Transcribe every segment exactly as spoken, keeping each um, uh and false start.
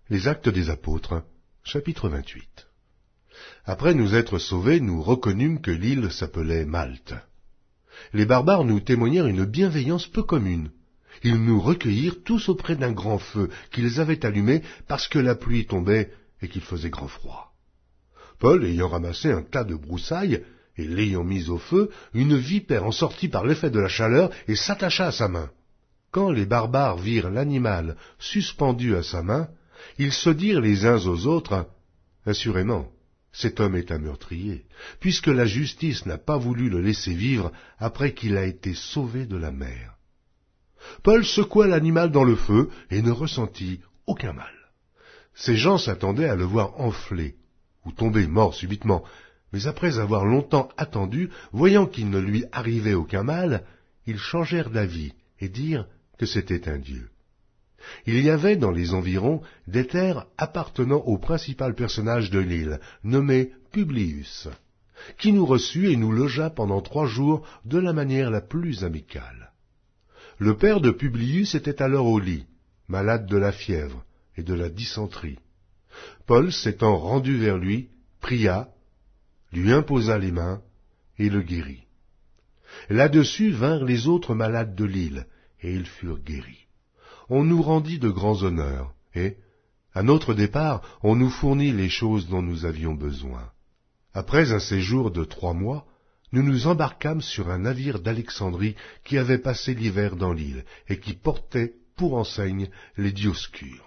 Les Actes des Apôtres, chapitre vingt-huit. Après nous être sauvés, nous reconnûmes que l'île s'appelait Malte. Les barbares nous témoignèrent une bienveillance peu commune. Ils nous recueillirent tous auprès d'un grand feu qu'ils avaient allumé parce que la pluie tombait et qu'il faisait grand froid. Paul, ayant ramassé un tas de broussailles et l'ayant mise au feu, une vipère en sortit par l'effet de la chaleur et s'attacha à sa main. Quand les barbares virent l'animal suspendu à sa main, ils se dirent les uns aux autres, « Assurément, cet homme est un meurtrier, puisque la justice n'a pas voulu le laisser vivre après qu'il a été sauvé de la mer. » Paul secoua l'animal dans le feu et ne ressentit aucun mal. Ces gens s'attendaient à le voir enfler ou tomber mort subitement, mais après avoir longtemps attendu, voyant qu'il ne lui arrivait aucun mal, ils changèrent d'avis et dirent que c'était un dieu. Il y avait dans les environs des terres appartenant au principal personnage de l'île, nommé Publius, qui nous reçut et nous logea pendant trois jours de la manière la plus amicale. Le père de Publius était alors au lit, malade de la fièvre et de la dysenterie. Paul, s'étant rendu vers lui, pria, lui imposa les mains et le guérit. Là-dessus vinrent les autres malades de l'île, et ils furent guéris. On nous rendit de grands honneurs, et, à notre départ, on nous fournit les choses dont nous avions besoin. Après un séjour de trois mois, nous nous embarquâmes sur un navire d'Alexandrie qui avait passé l'hiver dans l'île, et qui portait pour enseigne les Dioscures.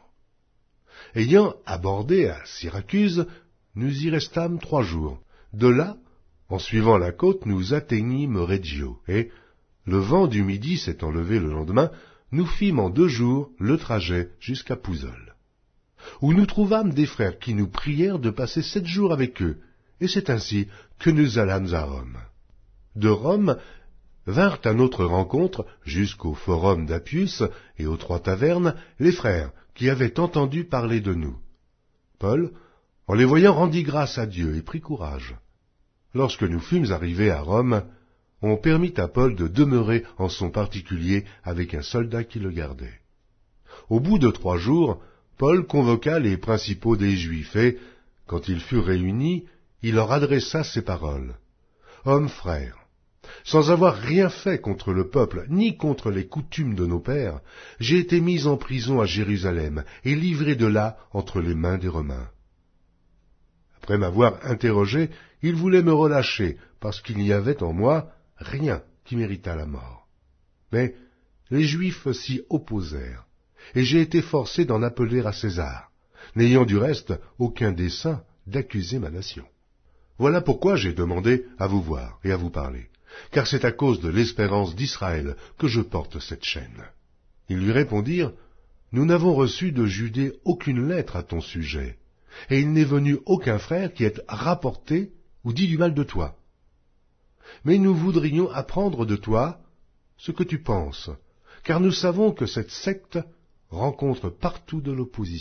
Ayant abordé à Syracuse, nous y restâmes trois jours. De là, en suivant la côte, nous atteignîmes Reggio, et, le vent du midi s'étant levé le lendemain, nous fîmes en deux jours le trajet jusqu'à Pouzole, où nous trouvâmes des frères qui nous prièrent de passer sept jours avec eux, et c'est ainsi que nous allâmes à Rome. De Rome vinrent à notre rencontre, jusqu'au forum d'Appius et aux trois tavernes, les frères qui avaient entendu parler de nous. Paul, en les voyant, rendit grâce à Dieu et prit courage. Lorsque nous fûmes arrivés à Rome, on permit à Paul de demeurer en son particulier avec un soldat qui le gardait. Au bout de trois jours, Paul convoqua les principaux des Juifs et, quand ils furent réunis, il leur adressa ces paroles. « Hommes frères, sans avoir rien fait contre le peuple, ni contre les coutumes de nos pères, j'ai été mis en prison à Jérusalem et livré de là entre les mains des Romains. Après m'avoir interrogé, ils voulaient me relâcher, parce qu'il n'y avait en moi rien qui méritât la mort. Mais les Juifs s'y opposèrent, et j'ai été forcé d'en appeler à César, n'ayant du reste aucun dessein d'accuser ma nation. Voilà pourquoi j'ai demandé à vous voir et à vous parler, car c'est à cause de l'espérance d'Israël que je porte cette chaîne. » Ils lui répondirent, « Nous n'avons reçu de Judée aucune lettre à ton sujet, et il n'est venu aucun frère qui ait rapporté ou dit du mal de toi. Mais nous voudrions apprendre de toi ce que tu penses, car nous savons que cette secte rencontre partout de l'opposition. »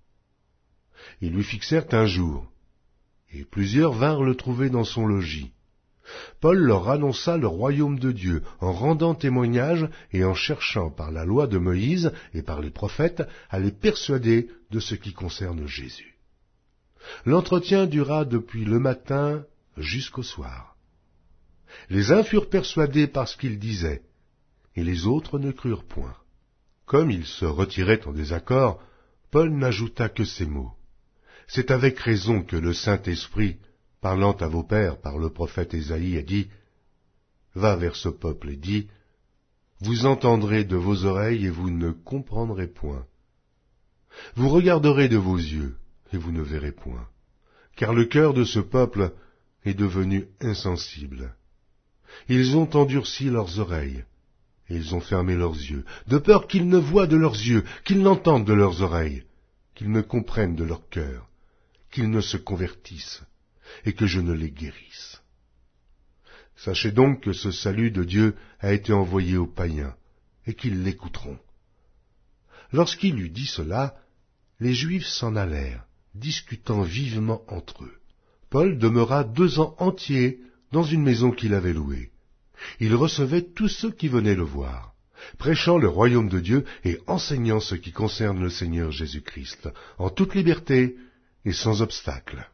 Ils lui fixèrent un jour, et plusieurs vinrent le trouver dans son logis. Paul leur annonça le royaume de Dieu en rendant témoignage et en cherchant par la loi de Moïse et par les prophètes à les persuader de ce qui concerne Jésus. L'entretien dura depuis le matin jusqu'au soir. Les uns furent persuadés par ce qu'ils disaient, et les autres ne crurent point. Comme ils se retiraient en désaccord, Paul n'ajouta que ces mots. « C'est avec raison que le Saint-Esprit, parlant à vos pères par le prophète Ésaïe, a dit, « Va vers ce peuple et dis, vous entendrez de vos oreilles et vous ne comprendrez point. Vous regarderez de vos yeux et vous ne verrez point, car le cœur de ce peuple est devenu insensible. Ils ont endurci leurs oreilles, et ils ont fermé leurs yeux, de peur qu'ils ne voient de leurs yeux, qu'ils n'entendent de leurs oreilles, qu'ils ne comprennent de leur cœur, qu'ils ne se convertissent, et que je ne les guérisse. Sachez donc que ce salut de Dieu a été envoyé aux païens, et qu'ils l'écouteront. » Lorsqu'il eut dit cela, les Juifs s'en allèrent, discutant vivement entre eux. Paul demeura deux ans entiers dans une maison qu'il avait louée. Il recevait tous ceux qui venaient le voir. prêchant le royaume de Dieu et enseignant ce qui concerne le Seigneur Jésus-Christ, en toute liberté et sans obstacle.